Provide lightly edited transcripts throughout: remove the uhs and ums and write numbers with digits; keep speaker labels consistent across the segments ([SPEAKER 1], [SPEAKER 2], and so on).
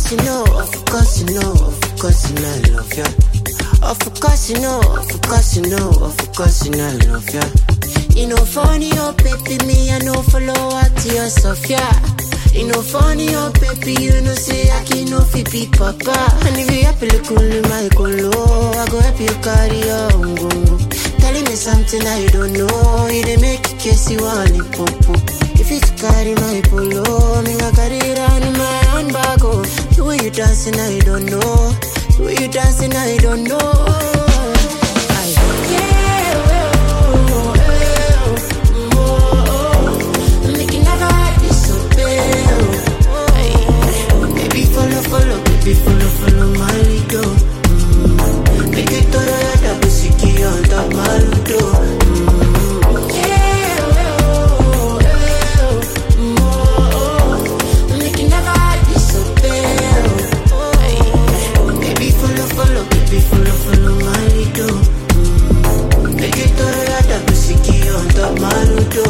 [SPEAKER 1] course you know, of course you know, of course you know I love ya. Of course you know, of course you know, of course you know I love ya. You know funny, oh baby, me I know follow at your Sophia. You know funny, oh baby, you know say I can no fit beat papa. And if you happy cool my colo, I go help you carry your ungungu. Telling me something I don't know, you dey make it case you want it popo. If you carry my polo, me I carry it on my handbag. Oh, the way you dancing I don't know, the way you dancing I don't know. Follow, baby, follow my lido. Make it todo ya da busiki on top my lido. Make it never disappear. Baby, follow, baby, follow my lido. Make it todo ya da busiki on top my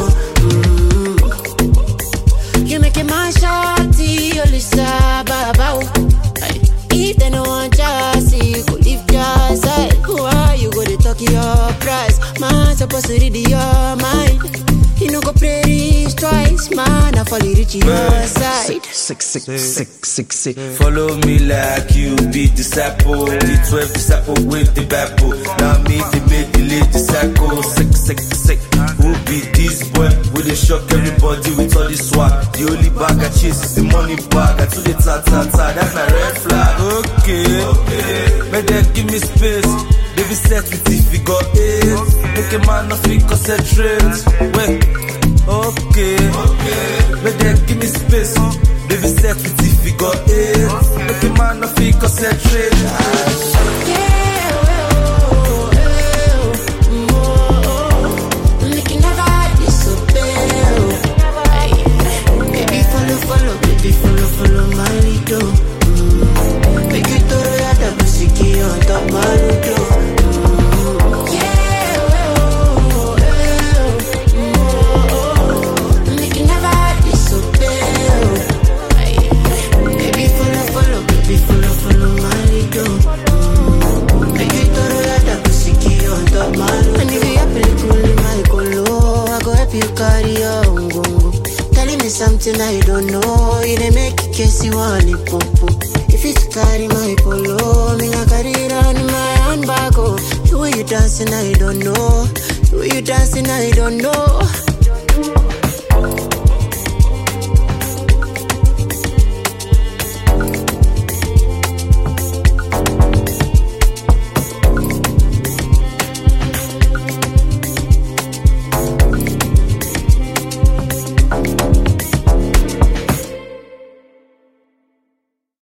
[SPEAKER 1] lido. You make it my shawty, Olisa Baba. If they no want just see you could live your side. Who are you go to talk your price? Man supposed to read your mind. You know go play this twice, man. I fall reach your side.
[SPEAKER 2] Sick. Follow me like you be disciple. The 12 disciple with the Bible. Now me they make the late disciple. Sick. Who be this boy? Will they shock everybody with all this swag? The only bag I chase is the money bag. I took the ta. That's my red flag. Okay. But then give me space. Baby set with the figure 8. Make a man not free concentrate. Wait. Okay. But then give me space. Baby set with the figure 8. Make a man not free concentrate.
[SPEAKER 1] Follow, baby, follow my lido. Make it todo ya da busiki on top my lido. Make it never disappear. Baby, follow, baby, follow my lido. Make it todo ya da busiki on top my lido. And if you happy cool my colo, I go help you carry your ungungu. Telling me something I don't know, you dey make it case you want it popo. If you carry my polo, me I carry it on my handbag. Oh, the way you dancing I don't know, the way you dancing I don't know.